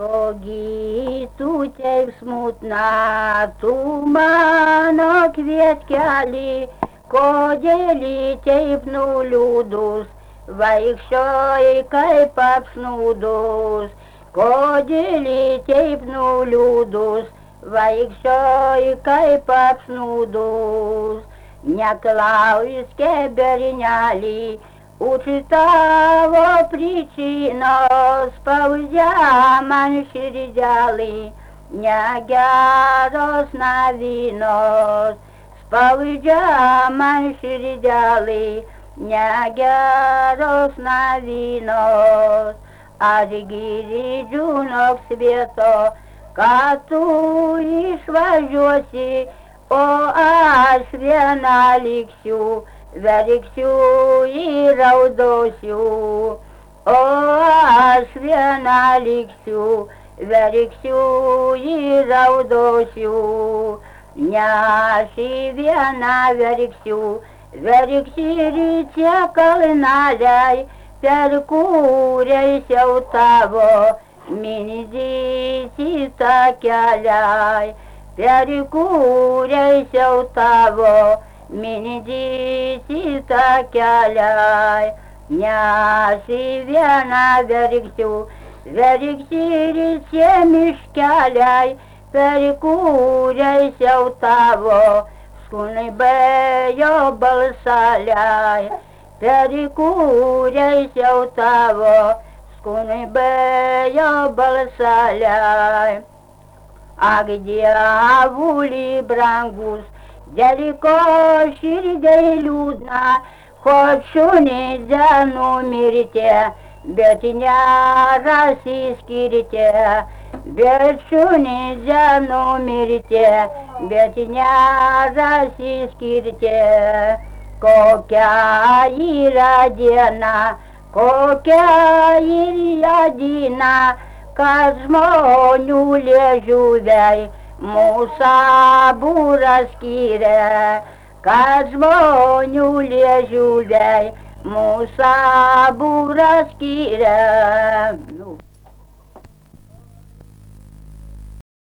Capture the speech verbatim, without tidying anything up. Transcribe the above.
Kogi tu taip smutna, tu mano kvietkeli, kodėlį taip nuliūdus, vaikščioji kaip apsnūdus, kodėlį taip nuliūdus, vaikščioji kaip apsnūdus, neklausk bernelį, Учитavo причиnos, spaudžia man širdelį, negeros navinos, spaudžia man širdelį, negeros navinos. Aš girdžiu naktsvieto, kad tu išvažiuosi, o aš viena liksiu. Verksiu ir raudosiu, o aš viena liksiu, verksiu ir raudosiu, ne aš viena verksiu, verksi ryte kalneliai, per kuriais jau tavo mintis takeliai, per kuriais jau tavo mintis takeliai, ne aš viena verksiu, verksi ryte miškeliai, per kuriais jau tavo sūnai bejo balseliai, per kuriais jau tavo sūnai bejo balseliai. Ak dievuli brangus, dėl ko širdei liūdna, kad šunidė numirti, bet nerasi skirti, bet šunidė numirti, bet nerasi skirti. Kokia yra diena, kokia yra diena, kad žmonių liežuviai mūsų abu skiria, kad žmonių liežuviai mūsų abu skiria.